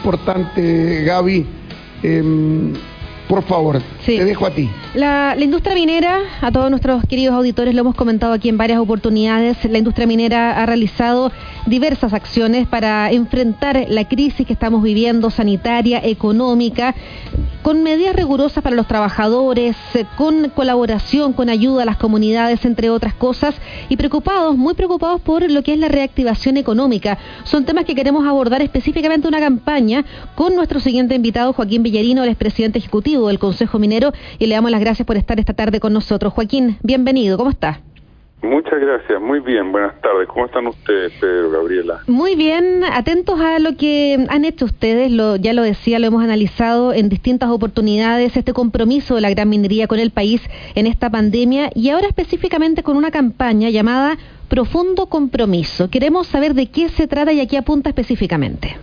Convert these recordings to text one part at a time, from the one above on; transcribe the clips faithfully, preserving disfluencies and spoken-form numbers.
importante, Gaby. Eh, Por favor, sí. Te dejo a ti. La, la industria minera, a todos nuestros queridos auditores lo hemos comentado aquí en varias oportunidades, la industria minera ha realizado diversas acciones para enfrentar la crisis que estamos viviendo, sanitaria, económica, con medidas rigurosas para los trabajadores, con colaboración, con ayuda a las comunidades, entre otras cosas, y preocupados, muy preocupados por lo que es la reactivación económica. Son temas que queremos abordar específicamente en una campaña con nuestro siguiente invitado, Joaquín Villarino, el expresidente ejecutivo del Consejo Minero, y le damos las gracias por estar esta tarde con nosotros. Joaquín, bienvenido, ¿cómo está? Muchas gracias, muy bien, buenas tardes. ¿Cómo están ustedes, Pedro, Gabriela? Muy bien, atentos a lo que han hecho ustedes, lo, ya lo decía, lo hemos analizado en distintas oportunidades, este compromiso de la gran minería con el país en esta pandemia, y ahora específicamente con una campaña llamada Profundo Compromiso. Queremos saber de qué se trata y a qué apunta específicamente.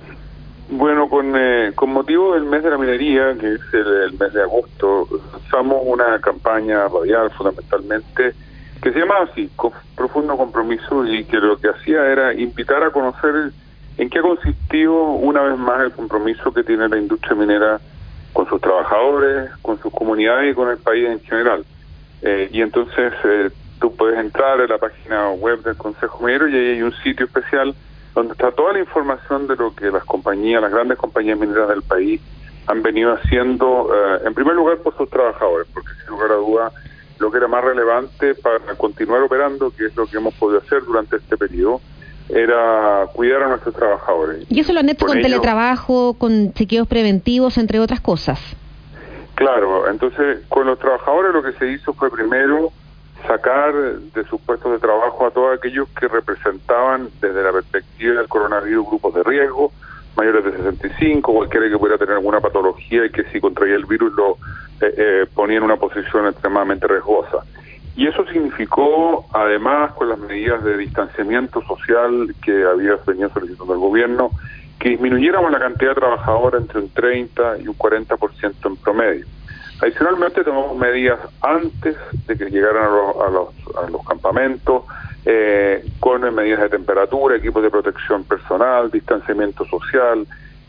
Bueno, con, eh, con motivo del mes de la minería, que es el, el mes de agosto, lanzamos una campaña radial fundamentalmente, que se llamaba así, con Profundo Compromiso, y que lo que hacía era invitar a conocer en qué ha consistido una vez más el compromiso que tiene la industria minera con sus trabajadores, con sus comunidades y con el país en general. Eh, y entonces eh, tú puedes entrar a la página web del Consejo Minero y ahí hay un sitio especial donde está toda la información de lo que las compañías, las grandes compañías mineras del país han venido haciendo, eh, en primer lugar por sus trabajadores, porque sin lugar a duda lo que era más relevante para continuar operando, que es lo que hemos podido hacer durante este periodo, era cuidar a nuestros trabajadores. ¿Y eso lo han hecho con, con ello, teletrabajo, con chequeos preventivos, entre otras cosas? Claro, entonces con los trabajadores lo que se hizo fue primero sacar de sus puestos de trabajo a todos aquellos que representaban desde la perspectiva del coronavirus grupos de riesgo, mayores de sesenta y cinco, cualquiera que pudiera tener alguna patología y que si contraía el virus lo eh, eh, ponía en una posición extremadamente riesgosa. Y eso significó, además, con las medidas de distanciamiento social que había venido solicitando el gobierno, que disminuyéramos la cantidad de trabajadores entre un treinta y un cuarenta por ciento en promedio. Adicionalmente tomamos medidas antes de que llegaran a los, a los, a los campamentos, eh, con medidas de temperatura, equipos de protección personal, distanciamiento social,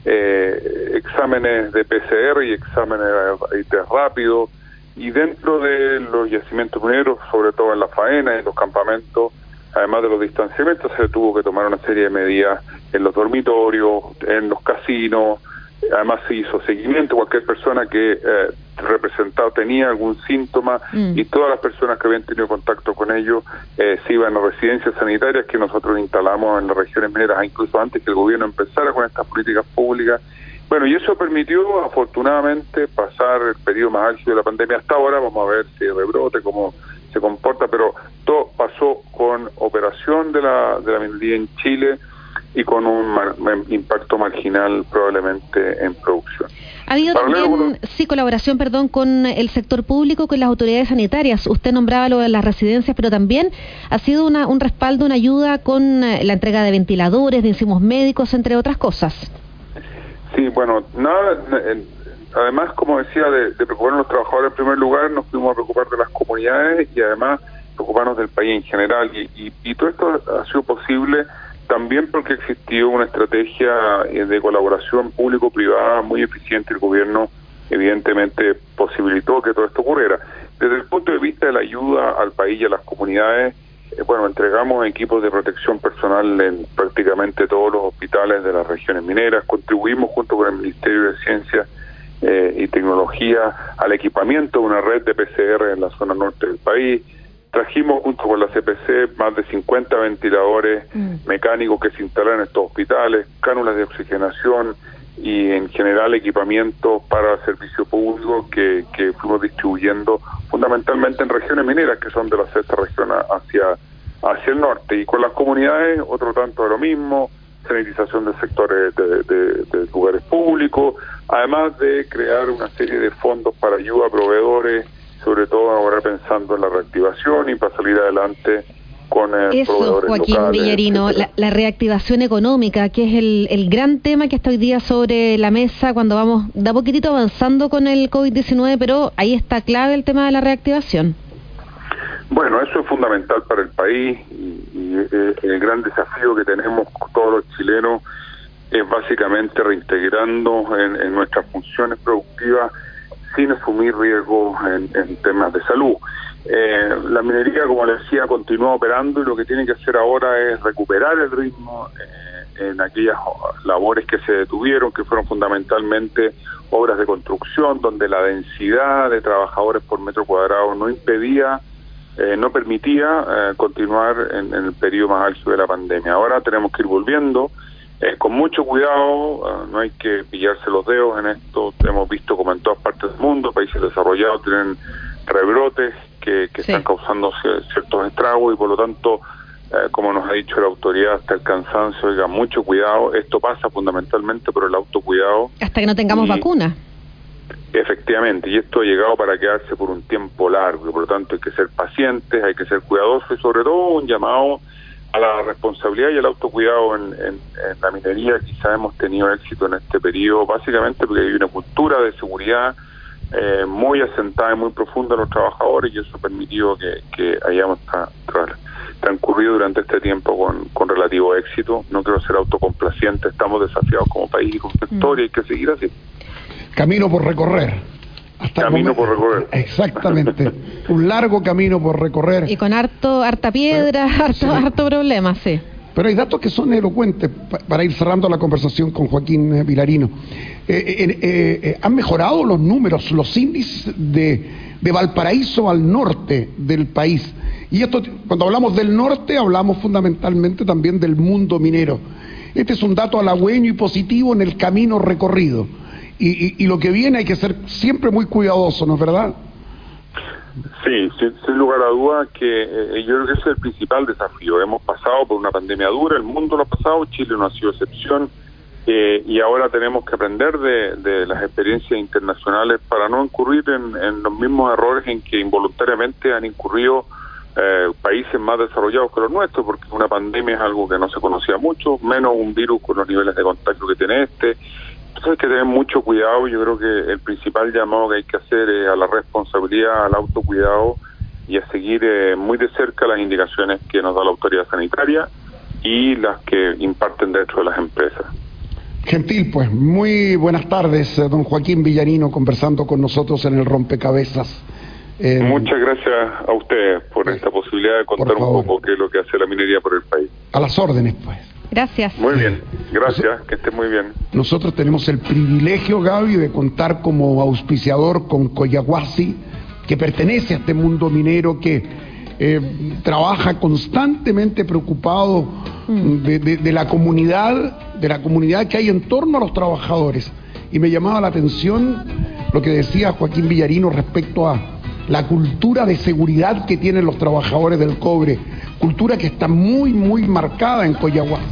eh, exámenes de P C R y exámenes de test rápido, y dentro de los yacimientos mineros, sobre todo en la faena y en los campamentos, además de los distanciamientos, se tuvo que tomar una serie de medidas en los dormitorios, en los casinos. Además se hizo seguimiento, cualquier persona que eh, representaba tenía algún síntoma mm. y todas las personas que habían tenido contacto con ellos eh, se iban a residencias sanitarias que nosotros instalamos en las regiones mineras, incluso antes que el gobierno empezara con estas políticas públicas. Bueno, y eso permitió afortunadamente pasar el periodo más álgido de la pandemia hasta ahora. Vamos a ver si rebrote, cómo se comporta, pero todo pasó con operación de la, de la minería en Chile y con un mar, impacto marginal probablemente en producción. Ha habido Para también, luego, sí, colaboración, perdón, con el sector público, con las autoridades sanitarias. Usted nombraba lo de las residencias, pero también ha sido una, un respaldo, una ayuda con la entrega de ventiladores, de insumos médicos, entre otras cosas. Sí, bueno, nada, además, como decía, de, de preocuparnos de los trabajadores en primer lugar, nos fuimos a preocupar de las comunidades y además preocuparnos del país en general. Y, y, y todo esto ha sido posible también porque existió una estrategia de colaboración público-privada muy eficiente. El gobierno evidentemente posibilitó que todo esto ocurriera. Desde el punto de vista de la ayuda al país y a las comunidades, eh, bueno, entregamos equipos de protección personal en prácticamente todos los hospitales de las regiones mineras, contribuimos junto con el Ministerio de Ciencia eh, y Tecnología al equipamiento de una red de P C R en la zona norte del país. Trajimos junto con la C P C más de cincuenta ventiladores mm. mecánicos que se instalaron en estos hospitales, cánulas de oxigenación y en general equipamiento para el servicio público que, que fuimos distribuyendo fundamentalmente en regiones mineras que son de la sexta región hacia, hacia el norte. Y con las comunidades otro tanto de lo mismo, sanitización de sectores de, de, de lugares públicos, además de crear una serie de fondos para ayuda a proveedores, sobre todo ahora pensando en la reactivación y para salir adelante con el Eso, proveedores Joaquín locales, Villarino, la, la reactivación económica, que es el, el gran tema que está hoy día sobre la mesa cuando vamos da poquitito avanzando con el COVID diecinueve, pero ahí está clave el tema de la reactivación. Bueno, eso es fundamental para el país y, y eh, el gran desafío que tenemos todos los chilenos es básicamente reintegrando en, en nuestras funciones productivas sin asumir riesgos en, en temas de salud. Eh, la minería, como les decía, continúa operando y lo que tiene que hacer ahora es recuperar el ritmo eh, en aquellas labores que se detuvieron, que fueron fundamentalmente obras de construcción, donde la densidad de trabajadores por metro cuadrado no impedía, eh, no permitía eh, continuar en, en el periodo más álgido de la pandemia. Ahora tenemos que ir volviendo eh, con mucho cuidado, uh, no hay que pillarse los dedos en esto. Hemos visto como en todas partes del mundo, países desarrollados tienen rebrotes que, que sí. están causando ciertos estragos y por lo tanto, eh, como nos ha dicho la autoridad hasta el cansancio, oiga, mucho cuidado. Esto pasa fundamentalmente por el autocuidado. Hasta que no tengamos y, vacuna. Efectivamente, y esto ha llegado para quedarse por un tiempo largo, y por lo tanto hay que ser pacientes, hay que ser cuidadosos y sobre todo un llamado a la responsabilidad y al autocuidado en, en, en la minería. Quizá hemos tenido éxito en este periodo, básicamente porque hay una cultura de seguridad eh, muy asentada y muy profunda en los trabajadores y eso ha permitido que, que hayamos tra tra transcurrido durante este tiempo con, con relativo éxito. No quiero ser autocomplaciente, estamos desafiados como país y como sector y hay que seguir así. Camino por recorrer. Hasta camino por recorrer. Exactamente. Un largo camino por recorrer. Y con harto, harta piedra, ¿Eh? harto, sí. harto problema, sí. Pero hay datos que son elocuentes para ir cerrando la conversación con Joaquín Villarino. Eh, eh, eh, ¿Han mejorado los números, los índices de, de Valparaíso al norte del país? Y esto, cuando hablamos del norte, hablamos fundamentalmente también del mundo minero. Este es un dato halagüeño y positivo en el camino recorrido. Y, y, y lo que viene hay que ser siempre muy cuidadoso, ¿no es verdad? Sí, sin, sin lugar a duda que eh, yo creo que ese es el principal desafío. Hemos pasado por una pandemia dura, el mundo lo ha pasado, Chile no ha sido excepción, eh, y ahora tenemos que aprender de, de las experiencias internacionales para no incurrir en, en los mismos errores en que involuntariamente han incurrido eh, países más desarrollados que los nuestros, porque una pandemia es algo que no se conocía mucho, menos un virus con los niveles de contagio que tiene este. Entonces hay que tener mucho cuidado. Yo creo que el principal llamado que hay que hacer es a la responsabilidad, al autocuidado y a seguir eh, muy de cerca las indicaciones que nos da la autoridad sanitaria y las que imparten dentro de las empresas. Gentil, pues, muy buenas tardes, don Joaquín Villarino, conversando con nosotros en el Rompecabezas. Eh, Muchas gracias a ustedes por esta posibilidad de contar un poco qué es lo que hace la minería por el país. A las órdenes, pues. Gracias. Muy bien, gracias, que esté muy bien. Nosotros tenemos el privilegio, Gaby, de contar como auspiciador con Collahuasi, que pertenece a este mundo minero que eh, trabaja constantemente preocupado de, de, de la comunidad, de la comunidad que hay en torno a los trabajadores. Y me llamaba la atención lo que decía Joaquín Villarino respecto a la cultura de seguridad que tienen los trabajadores del cobre, cultura que está muy, muy marcada en Collahuasi.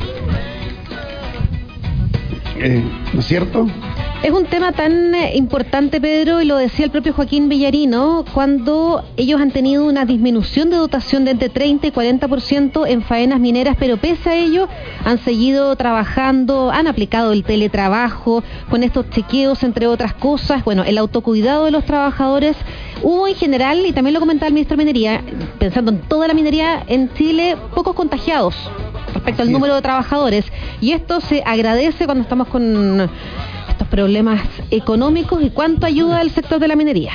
Eh, ¿No es cierto? Es un tema tan eh, importante, Pedro, y lo decía el propio Joaquín Villarino, cuando ellos han tenido una disminución de dotación de entre treinta y cuarenta por ciento en faenas mineras, pero pese a ello han seguido trabajando, han aplicado el teletrabajo con estos chequeos, entre otras cosas. Bueno, el autocuidado de los trabajadores. Hubo en general, y también lo comentaba el ministro de Minería, pensando en toda la minería en Chile, pocos contagiados respecto al número de trabajadores. Y esto se agradece cuando estamos con estos problemas económicos y cuánto ayuda el sector de la minería.